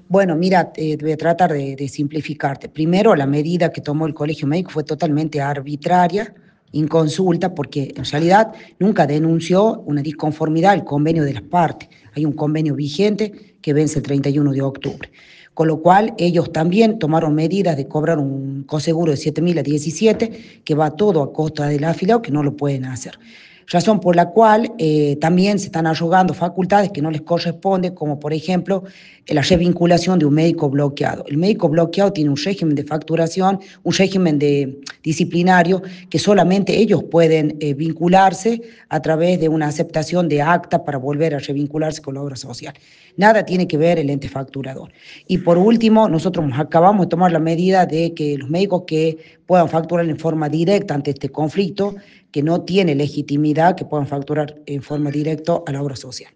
Bueno, mira, voy a tratar de simplificarte. Primero, la medida que tomó el Colegio Médico fue totalmente arbitraria, inconsulta, porque en realidad nunca denunció una disconformidad al convenio de las partes. Hay un convenio vigente que vence el 31 de octubre. Con lo cual, ellos también tomaron medidas de cobrar un coseguro de 7.000 a 17, que va todo a costa del afiliado, que no lo pueden hacer. Razón por la cual también se están arrogando facultades que no les corresponden, como por ejemplo la revinculación de un médico bloqueado. El médico bloqueado tiene un régimen de facturación, un régimen disciplinario, que solamente ellos pueden vincularse a través de una aceptación de acta para volver a revincularse con la obra social. Nada tiene que ver el ente facturador. Y por último, nosotros acabamos de tomar la medida de que los médicos que puedan facturar en forma directa ante este conflicto, que no tiene legitimidad, que puedan facturar en forma directa a la obra social.